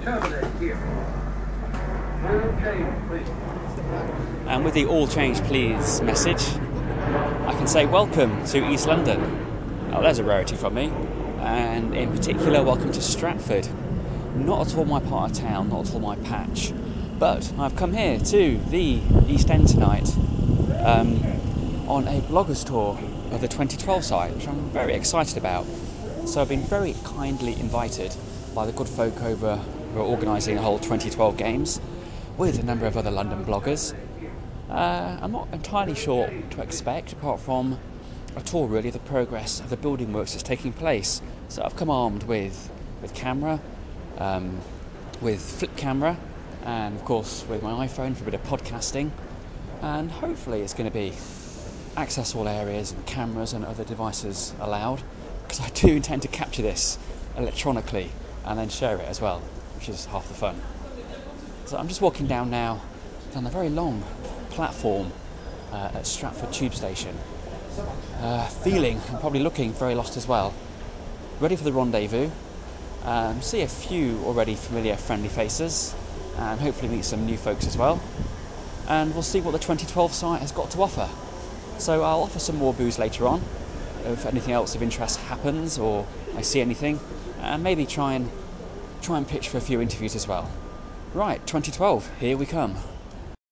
And with the all change please message, I can say welcome to East London. Oh, there's a rarity from me. And in particular, welcome to Stratford. Not at all my part of town, not at all my patch. But I've come here to the East End tonight on a bloggers tour of the 2012 site, which I'm very excited about. So I've been very kindly invited by the good folk over who are organising the whole 2012 games with a number of other London bloggers. I'm not entirely sure what to expect apart from a tour really of the progress of the building works that's taking place. So I've come armed with camera, with flip camera, and of course with my iPhone for a bit of podcasting, and hopefully it's going to be access all areas and cameras and other devices allowed, because I do intend to capture this electronically and then share it as well, which is half the fun. So I'm just walking down now down the very long platform at Stratford Tube Station, feeling and probably looking very lost as well, ready for the rendezvous. See a few already familiar friendly faces and hopefully meet some new folks as well, and we'll see what the 2012 site has got to offer. So I'll offer some more booze later on if anything else of interest happens or I see anything, and maybe try and pitch for a few interviews as well. Right, 2012, here we come.